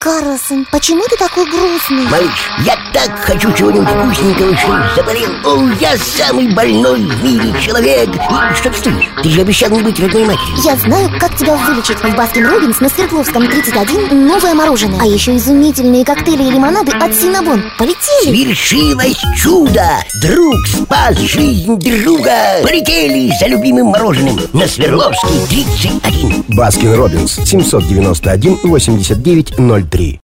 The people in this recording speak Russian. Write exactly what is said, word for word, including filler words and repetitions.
Карлсон, почему ты такой грустный? Малыш, я так хочу чего-нибудь вкусненького, что заболел. О, я самый больной в мире человек. И что ты стоишь? Ты же обещал не быть родной матерью. Я знаю, как тебя вылечить. В Баскин Роббинс на Свердловском тридцать один новое мороженое. А еще изумительные коктейли и лимонады от Синнабон. Полетели! Свершилось чудо! Друг спас жизнь друга. Полетели за любимым мороженым на Свердловский тридцать один. Баскин Роббинс, семьсот девяносто один восемьдесят девять ноль три.